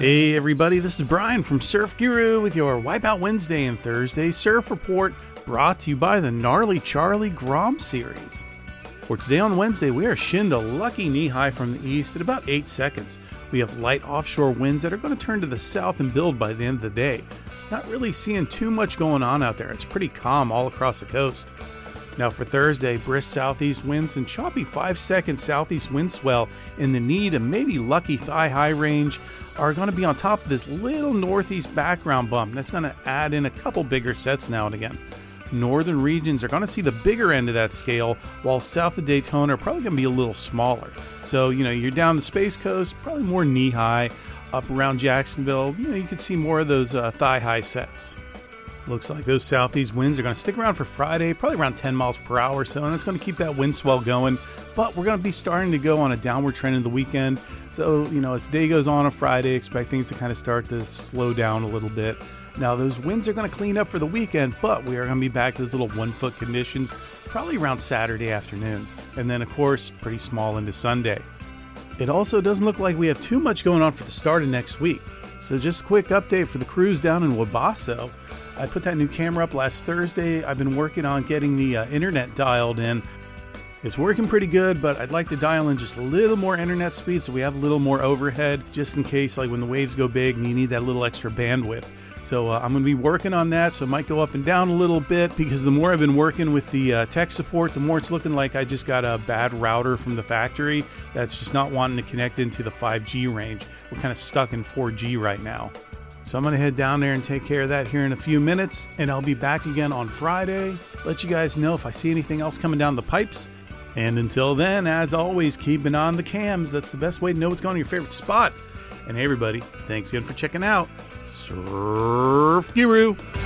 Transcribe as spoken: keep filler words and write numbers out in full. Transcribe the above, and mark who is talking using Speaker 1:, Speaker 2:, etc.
Speaker 1: Hey everybody, this is Brian from Surf Guru with your Wipeout Wednesday and Thursday Surf Report, brought to you by the Gnarly Charlie Grom series. For today on Wednesday, we are shinned a lucky knee-high from the east at about eight seconds. We have light offshore winds that are going to turn to the south and build by the end of the day. Not really seeing too much going on out there. It's pretty calm all across the coast. Now for Thursday, brisk southeast winds and choppy five second southeast wind swell in the knee to maybe lucky thigh-high range are going to be on top of this little northeast background bump. That's going to add in a couple bigger sets now and again. Northern regions are going to see the bigger end of that scale, while south of Daytona are probably going to be a little smaller. So, you know, you're down the Space Coast, probably more knee-high. Up around Jacksonville, you know, you could see more of those uh, thigh-high sets. Looks like those southeast winds are going to stick around for Friday, probably around ten miles per hour or so, and it's going to keep that wind swell going. But we're going to be starting to go on a downward trend in the weekend. So, you know, as the day goes on on Friday, expect things to kind of start to slow down a little bit. Now, those winds are going to clean up for the weekend, but we are going to be back to those little one-foot conditions probably around Saturday afternoon. And then, of course, pretty small into Sunday. It also doesn't look like we have too much going on for the start of next week. So just a quick update for the crews down in Wabasso. I put that new camera up last Thursday. I've been working on getting the uh, internet dialed in. It's working pretty good, but I'd like to dial in just a little more internet speed so we have a little more overhead, just in case, like when the waves go big and you need that little extra bandwidth. So uh, I'm going to be working on that, so it might go up and down a little bit, because the more I've been working with the uh, tech support, the more it's looking like I just got a bad router from the factory that's just not wanting to connect into the five G range. We're kind of stuck in four G right now. So I'm going to head down there and take care of that here in a few minutes, and I'll be back again on Friday. Let you guys know if I see anything else coming down the pipes. And until then, as always, keep an eye on the cams. That's the best way to know what's going on in your favorite spot. And hey everybody, thanks again for checking out Surf Guru.